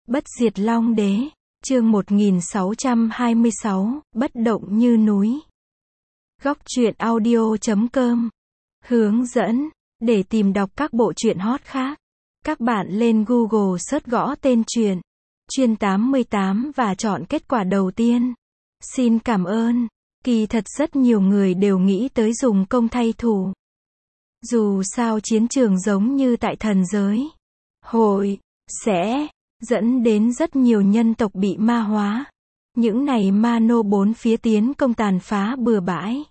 Bất diệt Long Đế, chương 1626, bất động như núi. Góc truyện audio.com. Hướng dẫn, để tìm đọc các bộ truyện hot khác, các bạn lên Google search gõ tên truyện, Chuyên 88 và chọn kết quả đầu tiên. Xin cảm ơn. Kỳ thật rất nhiều người đều nghĩ tới dùng công thay thù. Dù sao chiến trường giống như tại thần giới, hội, sẽ dẫn đến rất nhiều nhân tộc bị ma hóa. Những này ma nô bốn phía tiến công tàn phá bừa bãi.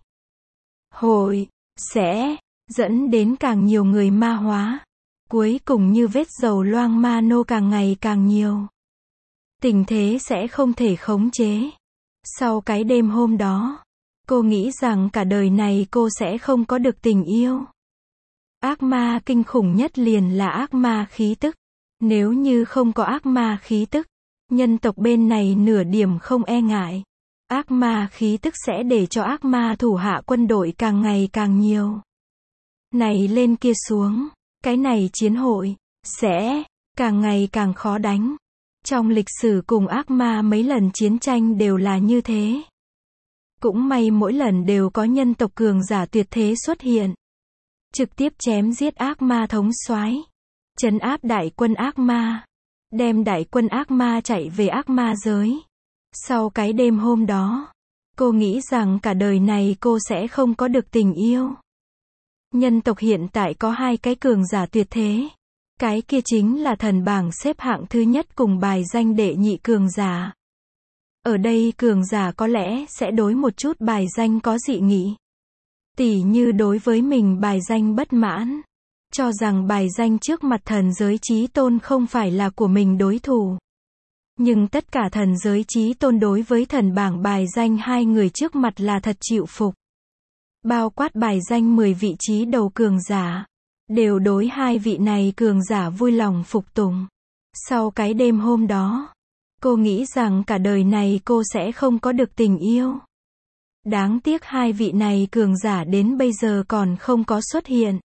Hội, sẽ dẫn đến càng nhiều người ma hóa. Cuối cùng như vết dầu loang ma nô càng ngày càng nhiều. Tình thế sẽ không thể khống chế. Sau cái đêm hôm đó, cô nghĩ rằng cả đời này cô sẽ không có được tình yêu. Ác ma kinh khủng nhất liền là ác ma khí tức. Nếu như không có ác ma khí tức, nhân tộc bên này nửa điểm không e ngại. Ác ma khí tức sẽ để cho ác ma thủ hạ quân đội càng ngày càng nhiều. Này lên kia xuống, cái này chiến hội, sẽ càng ngày càng khó đánh. Trong lịch sử cùng ác ma mấy lần chiến tranh đều là như thế. Cũng may mỗi lần đều có nhân tộc cường giả tuyệt thế xuất hiện. Trực tiếp chém giết ác ma thống soái, trấn áp đại quân ác ma, đem đại quân ác ma chạy về ác ma giới. Sau cái đêm hôm đó, cô nghĩ rằng cả đời này cô sẽ không có được tình yêu. Nhân tộc hiện tại có hai cái cường giả tuyệt thế. Cái kia chính là thần bảng xếp hạng thứ nhất cùng bài danh đệ nhị cường giả. Ở đây cường giả có lẽ sẽ đối một chút bài danh có dị nghị. Tỉ như đối với mình bài danh bất mãn. Cho rằng bài danh trước mặt thần giới chí tôn không phải là của mình đối thủ. Nhưng tất cả thần giới chí tôn đối với thần bảng bài danh hai người trước mặt là thật chịu phục. Bao quát bài danh 10 vị trí đầu cường giả. Đều đối hai vị này cường giả vui lòng phục tùng. Sau cái đêm hôm đó, cô nghĩ rằng cả đời này cô sẽ không có được tình yêu. Đáng tiếc hai vị này cường giả đến bây giờ còn không có xuất hiện.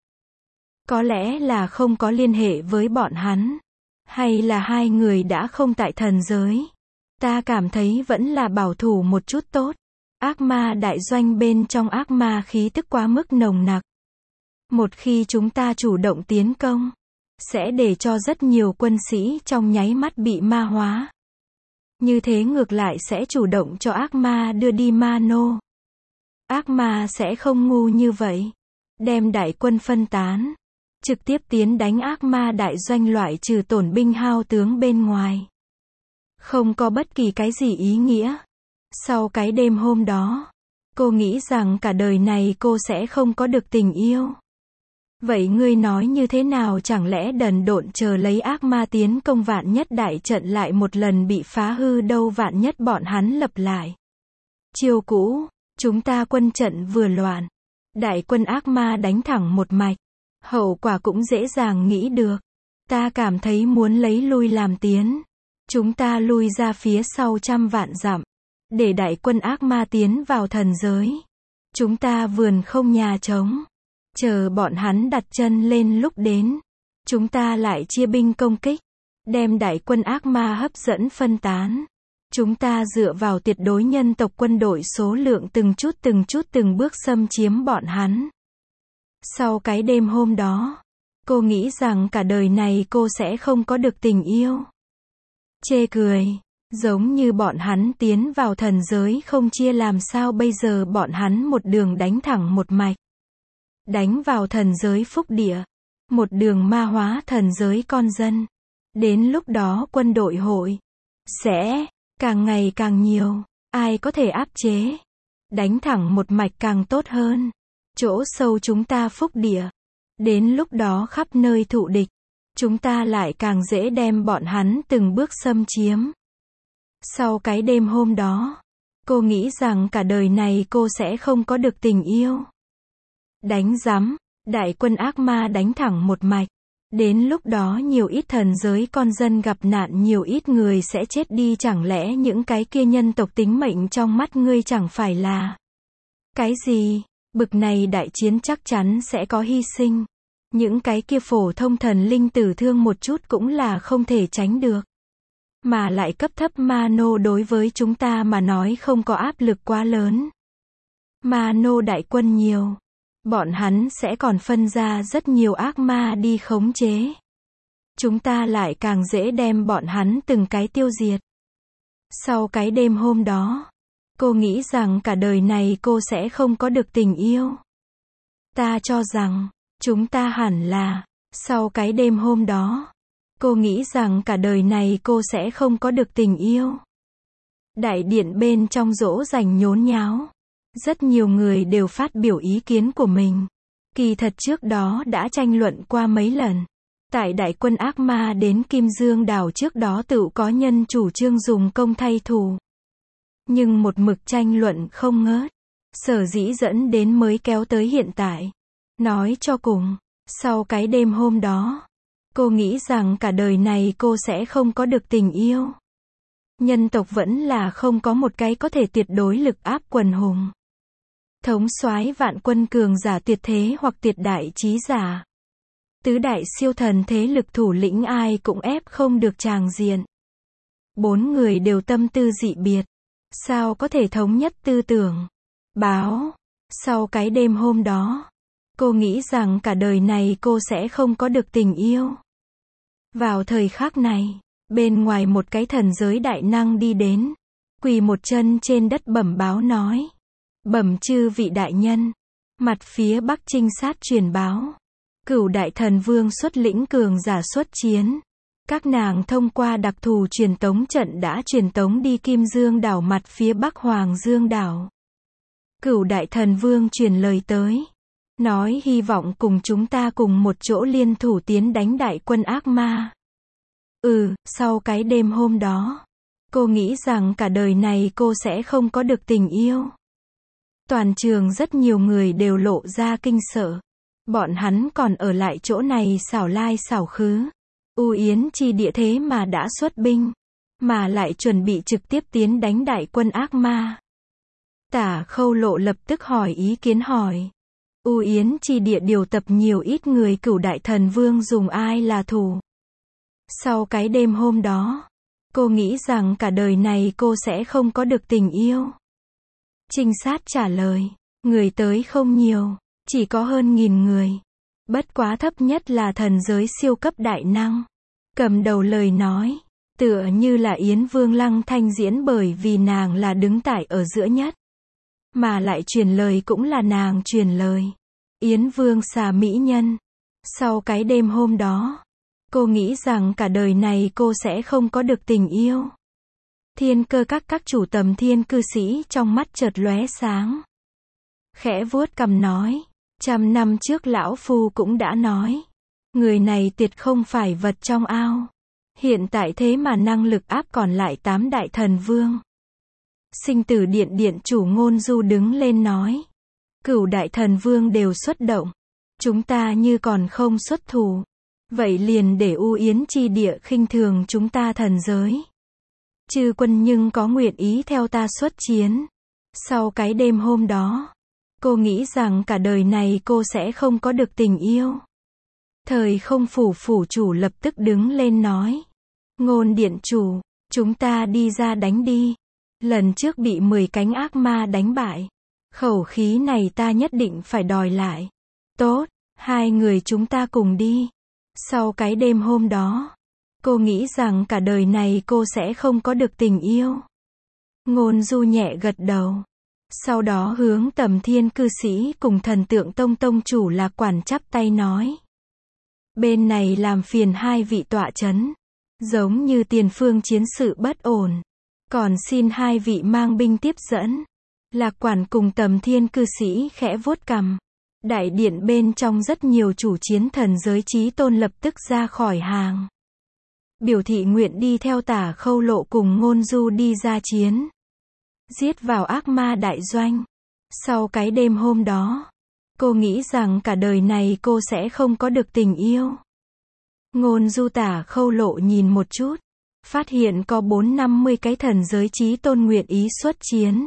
Có lẽ là không có liên hệ với bọn hắn. Hay là hai người đã không tại thần giới. Ta cảm thấy vẫn là bảo thủ một chút tốt. Ác ma đại doanh bên trong ác ma khí tức quá mức nồng nặc. Một khi chúng ta chủ động tiến công, sẽ để cho rất nhiều quân sĩ trong nháy mắt bị ma hóa. Như thế ngược lại sẽ chủ động cho ác ma đưa đi ma nô. Ác ma sẽ không ngu như vậy. Đem đại quân phân tán. Trực tiếp tiến đánh ác ma đại doanh loại trừ tổn binh hao tướng bên ngoài. Không có bất kỳ cái gì ý nghĩa. Sau cái đêm hôm đó, cô nghĩ rằng cả đời này cô sẽ không có được tình yêu. Vậy ngươi nói như thế nào, chẳng lẽ đần độn chờ lấy ác ma tiến công vạn nhất đại trận lại một lần bị phá hư đâu, vạn nhất bọn hắn lập lại chiêu cũ, chúng ta quân trận vừa loạn, đại quân ác ma đánh thẳng một mạch, hậu quả cũng dễ dàng nghĩ được. Ta cảm thấy muốn lấy lui làm tiến, chúng ta lui ra phía sau trăm vạn dặm, để đại quân ác ma tiến vào thần giới. Chúng ta vườn không nhà trống. Chờ bọn hắn đặt chân lên lúc đến, chúng ta lại chia binh công kích, đem đại quân ác ma hấp dẫn phân tán. Chúng ta dựa vào tuyệt đối nhân tộc quân đội số lượng từng chút từng bước xâm chiếm bọn hắn. Sau cái đêm hôm đó, cô nghĩ rằng cả đời này cô sẽ không có được tình yêu. Chê cười, giống như bọn hắn tiến vào thần giới không chia làm sao bây giờ bọn hắn một đường đánh thẳng một mạch. Đánh vào thần giới phúc địa. Một đường ma hóa thần giới con dân. Đến lúc đó quân đội hội sẽ càng ngày càng nhiều. Ai có thể áp chế. Đánh thẳng một mạch càng tốt hơn. Chỗ sâu chúng ta phúc địa. Đến lúc đó khắp nơi thụ địch. Chúng ta lại càng dễ đem bọn hắn từng bước xâm chiếm. Sau cái đêm hôm đó, cô nghĩ rằng cả đời này cô sẽ không có được tình yêu. Đánh rắm, đại quân ác ma đánh thẳng một mạch. Đến lúc đó nhiều ít thần giới con dân gặp nạn, nhiều ít người sẽ chết đi, chẳng lẽ những cái kia nhân tộc tính mệnh trong mắt ngươi chẳng phải là cái gì? Bực này đại chiến chắc chắn sẽ có hy sinh. Những cái kia phổ thông thần linh tử thương một chút cũng là không thể tránh được. Mà lại cấp thấp ma nô đối với chúng ta mà nói không có áp lực quá lớn. Ma nô đại quân nhiều. Bọn hắn sẽ còn phân ra rất nhiều ác ma đi khống chế. Chúng ta lại càng dễ đem bọn hắn từng cái tiêu diệt. Sau cái đêm hôm đó, cô nghĩ rằng cả đời này cô sẽ không có được tình yêu. Ta cho rằng, chúng ta hẳn là, sau cái đêm hôm đó, cô nghĩ rằng cả đời này cô sẽ không có được tình yêu. Đại điện bên trong dỗ dành nhốn nháo. Rất nhiều người đều phát biểu ý kiến của mình. Kỳ thật trước đó đã tranh luận qua mấy lần. Tại đại quân ác ma đến Kim Dương đảo trước đó tự có nhân chủ trương dùng công thay thù. Nhưng một mực tranh luận không ngớt. Sở dĩ dẫn đến mới kéo tới hiện tại. Nói cho cùng, sau cái đêm hôm đó, cô nghĩ rằng cả đời này cô sẽ không có được tình yêu. Nhân tộc vẫn là không có một cái có thể tuyệt đối lực áp quần hùng. Thống soái vạn quân cường giả tuyệt thế hoặc tuyệt đại trí giả. Tứ đại siêu thần thế lực thủ lĩnh ai cũng ép không được tràng diện. 4 người đều tâm tư dị biệt. Sao có thể thống nhất tư tưởng? Báo. Sau cái đêm hôm đó, cô nghĩ rằng cả đời này cô sẽ không có được tình yêu. Vào thời khắc này, bên ngoài một cái thần giới đại năng đi đến. Quỳ một chân trên đất bẩm báo nói. Bẩm chư vị đại nhân. Mặt phía bắc trinh sát truyền báo. Cửu đại thần vương xuất lĩnh cường giả xuất chiến. Các nàng thông qua đặc thù truyền tống trận đã truyền tống đi Kim Dương đảo mặt phía bắc Hoàng Dương đảo. Cửu đại thần vương truyền lời tới. Nói hy vọng cùng chúng ta cùng một chỗ liên thủ tiến đánh đại quân ác ma. Sau cái đêm hôm đó, cô nghĩ rằng cả đời này cô sẽ không có được tình yêu. Toàn trường rất nhiều người đều lộ ra kinh sợ. Bọn hắn còn ở lại chỗ này xảo lai xảo khứ. U Yến Chi Địa thế mà đã xuất binh, mà lại chuẩn bị trực tiếp tiến đánh đại quân ác ma. Tả Khâu Lộ lập tức hỏi ý kiến hỏi. U Yến Chi Địa điều tập nhiều ít người cửu đại thần vương dùng ai là thủ. Sau cái đêm hôm đó, cô nghĩ rằng cả đời này cô sẽ không có được tình yêu. Trinh sát trả lời, người tới không nhiều, chỉ có hơn 1000 người. Bất quá thấp nhất là thần giới siêu cấp đại năng. Cầm đầu lời nói, tựa như là Yến Vương Lăng Thanh diễn bởi vì nàng là đứng tại ở giữa nhất. Mà lại truyền lời cũng là nàng truyền lời. Yến Vương xà mỹ nhân. Sau cái đêm hôm đó, cô nghĩ rằng cả đời này cô sẽ không có được tình yêu. Thiên Cơ các chủ Tầm Thiên cư sĩ trong mắt chợt lóe sáng. Khẽ vuốt cằm nói, 100 năm trước lão phu cũng đã nói, người này tuyệt không phải vật trong ao. Hiện tại thế mà năng lực áp còn lại 8 đại thần vương. Sinh tử điện điện chủ Ngôn Du đứng lên nói, cửu đại thần vương đều xuất động, chúng ta như còn không xuất thủ, vậy liền để U Yến Chi Địa khinh thường chúng ta thần giới. Chư quân nhưng có nguyện ý theo ta xuất chiến. Sau cái đêm hôm đó, cô nghĩ rằng cả đời này cô sẽ không có được tình yêu. Thời Không phủ phủ chủ lập tức đứng lên nói, Ngôn điện chủ, chúng ta đi ra đánh đi. Lần trước bị 10 cánh ác ma đánh bại, khẩu khí này ta nhất định phải đòi lại. Tốt, 2 người chúng ta cùng đi. Sau cái đêm hôm đó, cô nghĩ rằng cả đời này cô sẽ không có được tình yêu. Ngôn Du nhẹ gật đầu. Sau đó hướng Tầm Thiên cư sĩ cùng Thần Tượng Tông tông chủ Lạc Quản chắp tay nói. Bên này làm phiền 2 vị tọa chấn. Giống như tiền phương chiến sự bất ổn. Còn xin 2 vị mang binh tiếp dẫn. Lạc Quản cùng Tầm Thiên cư sĩ khẽ vuốt cằm. Đại điện bên trong rất nhiều chủ chiến thần giới chí tôn lập tức ra khỏi hàng. Biểu thị nguyện đi theo Tả Khâu Lộ cùng Ngôn Du đi ra chiến. Giết vào ác ma đại doanh. Sau cái đêm hôm đó, cô nghĩ rằng cả đời này cô sẽ không có được tình yêu. Ngôn Du Tả Khâu Lộ nhìn một chút, phát hiện có 450 cái thần giới chí tôn nguyện ý xuất chiến.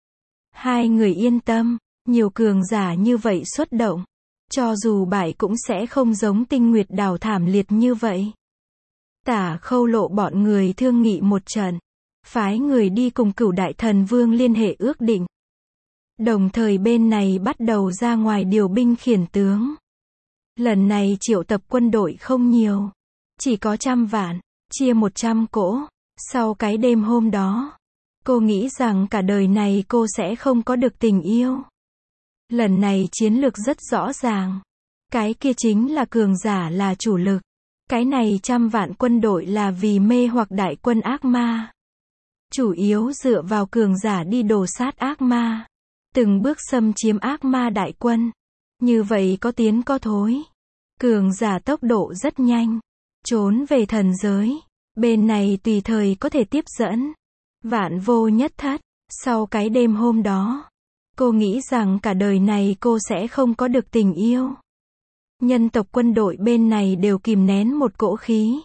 2 người yên tâm, nhiều cường giả như vậy xuất động, cho dù bại cũng sẽ không giống Tinh Nguyệt đảo thảm liệt như vậy. Tả Khâu Lộ bọn người thương nghị một trận, phái người đi cùng Cửu Đại Thần Vương liên hệ ước định. Đồng thời bên này bắt đầu ra ngoài điều binh khiển tướng. Lần này triệu tập quân đội không nhiều, chỉ có 100 vạn, chia 100 cỗ. Sau cái đêm hôm đó, cô nghĩ rằng cả đời này cô sẽ không có được tình yêu. Lần này chiến lược rất rõ ràng. Cái kia chính là cường giả là chủ lực. Cái này 100 vạn quân đội là vì mê hoặc đại quân ác ma. Chủ yếu dựa vào cường giả đi đồ sát ác ma. Từng bước xâm chiếm ác ma đại quân. Như vậy có tiến có thối. Cường giả tốc độ rất nhanh. Trốn về thần giới. Bên này tùy thời có thể tiếp dẫn. Vạn vô nhất thất. Sau cái đêm hôm đó, cô nghĩ rằng cả đời này cô sẽ không có được tình yêu. Nhân tộc quân đội bên này đều kìm nén một cỗ khí.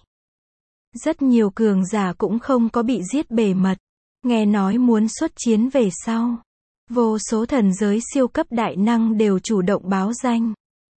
Rất nhiều cường giả cũng không có bị giết bề mật. Nghe nói muốn xuất chiến về sau. Vô số thần giới siêu cấp đại năng đều chủ động báo danh.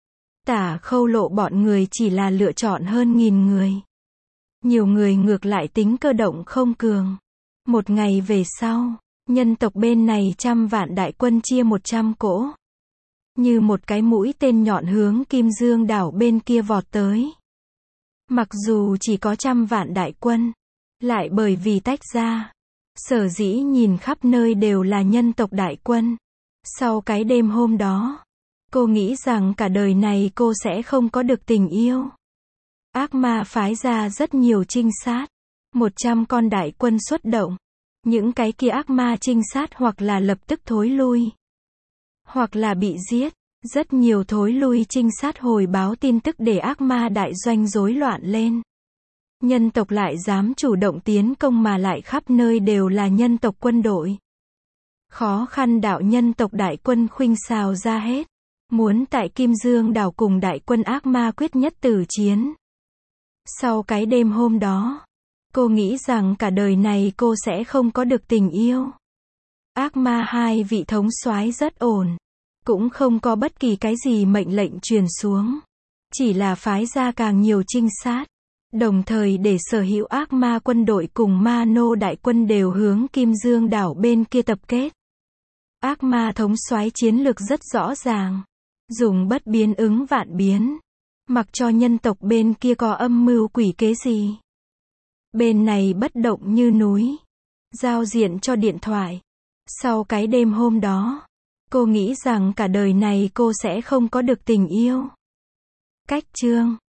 Tả Khâu Lộ bọn người chỉ là lựa chọn hơn 1000 người. Nhiều người ngược lại tính cơ động không cường. Một ngày về sau, nhân tộc bên này 100 vạn đại quân chia 100 cỗ. Như một cái mũi tên nhọn hướng Kim Dương đảo bên kia vọt tới. Mặc dù chỉ có 100 vạn đại quân, lại bởi vì tách ra, sở dĩ nhìn khắp nơi đều là nhân tộc đại quân. Sau cái đêm hôm đó, cô nghĩ rằng cả đời này cô sẽ không có được tình yêu. Ác ma phái ra rất nhiều trinh sát. 100 con đại quân xuất động. Những cái kia ác ma trinh sát hoặc là lập tức thối lui, hoặc là bị giết. Rất nhiều thối lui trinh sát hồi báo tin tức để ác ma đại doanh rối loạn lên. Nhân tộc lại dám chủ động tiến công mà lại khắp nơi đều là nhân tộc quân đội. Khó khăn đạo nhân tộc đại quân khuynh xào ra hết. Muốn tại Kim Dương đảo cùng đại quân ác ma quyết nhất tử chiến. Sau cái đêm hôm đó, cô nghĩ rằng cả đời này cô sẽ không có được tình yêu. Ác ma hai vị thống soái rất ổn. Cũng không có bất kỳ cái gì mệnh lệnh truyền xuống. Chỉ là phái ra càng nhiều trinh sát. Đồng thời để sở hữu ác ma quân đội cùng ma nô đại quân đều hướng Kim Dương đảo bên kia tập kết. Ác ma thống soái chiến lược rất rõ ràng. Dùng bất biến ứng vạn biến. Mặc cho nhân tộc bên kia có âm mưu quỷ kế gì. Bên này bất động như núi. Giao diện cho điện thoại. Sau cái đêm hôm đó, cô nghĩ rằng cả đời này cô sẽ không có được tình yêu. Cách chương